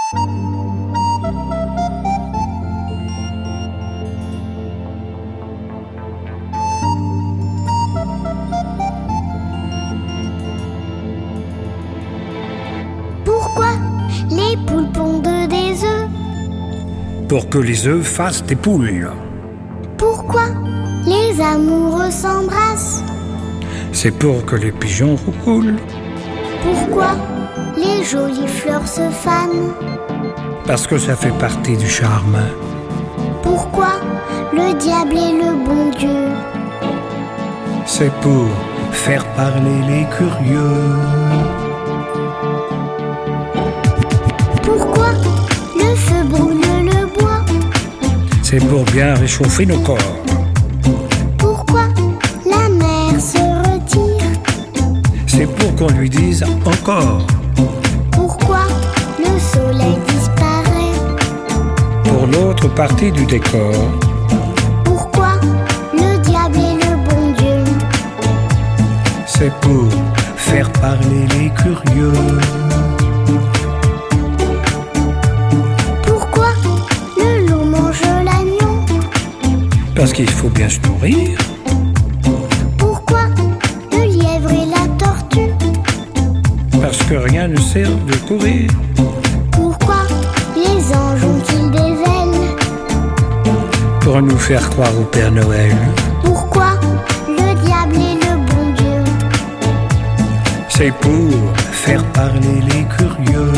Pourquoi les poules pondent des œufs? Pour que les œufs fassent des poules. Pourquoi les amoureux s'embrassent? C'est pour que les pigeons roulent. Pourquoi les jolies fleurs se fanent? Parce que ça fait partie du charme. Pourquoi le diable est le bon Dieu? C'est pour faire parler les curieux. Pourquoi le feu brûle le bois? C'est pour bien réchauffer nos corps. Pourquoi la mer se retire? C'est pour qu'on lui dise encore. Pourquoi le soleil disparaît? Pour l'autre partie du décor. Pourquoi le diable est le bon Dieu? C'est pour faire parler les curieux. Pourquoi le loup mange l'agneau? Parce qu'il faut bien se nourrir. Pourquoi le lièvre et la tortue? Parce que rien ne sert de courir. Pourquoi les anges ont-ils des ailes? Pour nous faire croire au Père Noël. Pourquoi le diable est le bon Dieu? C'est pour faire parler les curieux.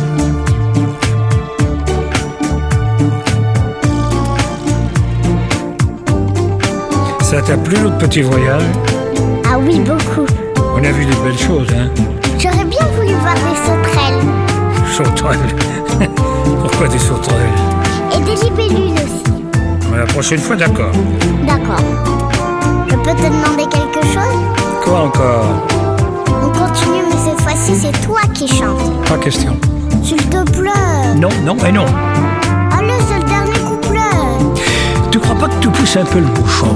Ça t'a plu notre petit voyage? Ah oui, beaucoup. On a vu des belles choses, hein? J'aurais bien voulu voir des sauterelles. Sauterelles. Pourquoi des sauterelles? Et des libellules aussi. La prochaine fois, d'accord. D'accord. Je peux te demander quelque chose? Quoi encore? On continue, mais cette fois-ci, c'est toi qui chantes. Pas question. S'il te plaît. Non, non et non. Allez, c'est le dernier couplet. Tu crois pas que tu pousses un peu le bouchon?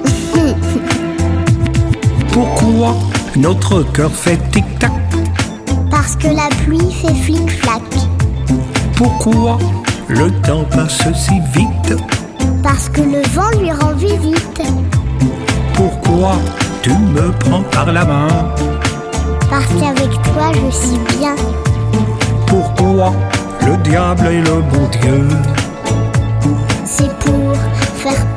Pourquoi notre cœur fait tic-tac? Parce que la pluie fait flic-flac. Pourquoi le temps passe si vite? Parce que le vent lui rend visite. Pourquoi tu me prends par la main? Parce qu'avec toi je suis bien. Pourquoi le diable est le bon Dieu? C'est pour faire